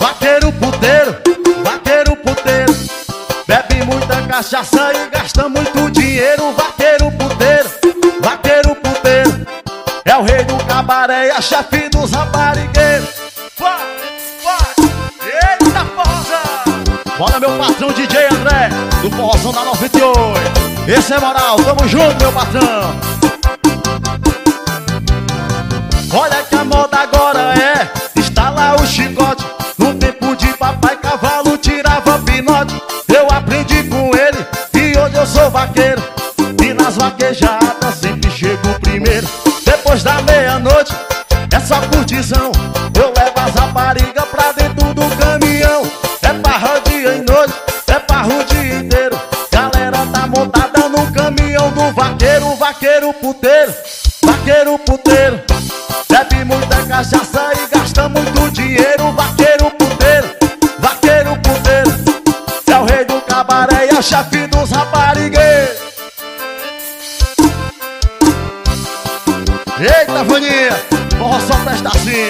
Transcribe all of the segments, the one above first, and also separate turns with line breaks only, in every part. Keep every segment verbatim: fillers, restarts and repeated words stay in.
Vaqueiro puteiro, vaqueiro puteiro, bebe muita cachaça e gasta muito dinheiro. Vaqueiro puteiro, vaqueiro puteiro, é o rei do cabaré e a chefe dos raparigueiros. Vai, vai, eita forrozão! Bora meu patrão D J André, do forrozão da noventa e oito. Esse é moral, tamo junto meu patrão. Olha que a moda agora é instalar o chicote. No tempo de papai cavalo tirava pinote. Eu aprendi com ele e hoje eu sou vaqueiro. E nas vaquejadas sempre chego primeiro. Depois da meia-noite é só curtição. Eu levo as raparigas pra dentro do caminhão. É parra dia e noite, é parra o dia inteiro. Galera tá montada no caminhão do vaqueiro. Vaqueiro puteiro, vaqueiro puteiro, bebe muita cachaça e gasta muito dinheiro. Vaqueiro puteiro, vaqueiro puteiro, é o rei do cabaré e a chefe dos raparigueiros. Eita, Vaninha, forró só presta assim.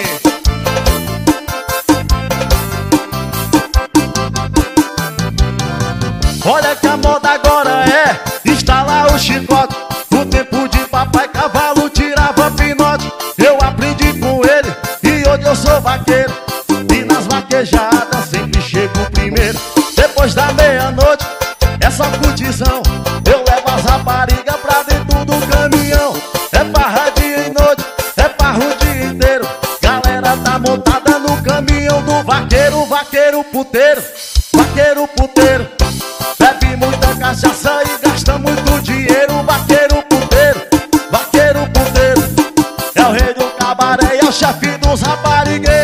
Olha que a moda agora é instalar o chicote. No tempo de papai cavalo tirava pinote. Eu aprendi com ele e hoje eu sou vaqueiro. E nas vaquejadas sempre chego primeiro. Depois da meia-noite é só curtição. Eu levo as raparigas pra dentro do caminhão. É parra dia e noite, é parra o dia inteiro. Galera tá montada no caminhão do vaqueiro. Vaqueiro puteiro, vaqueiro puteiro, bebe muita cachaça e gasta muito dinheiro. Vaqueiro puteiro, vaqueiro puteiro, é o rei do cabaré e é o chefe dos raparigueiros.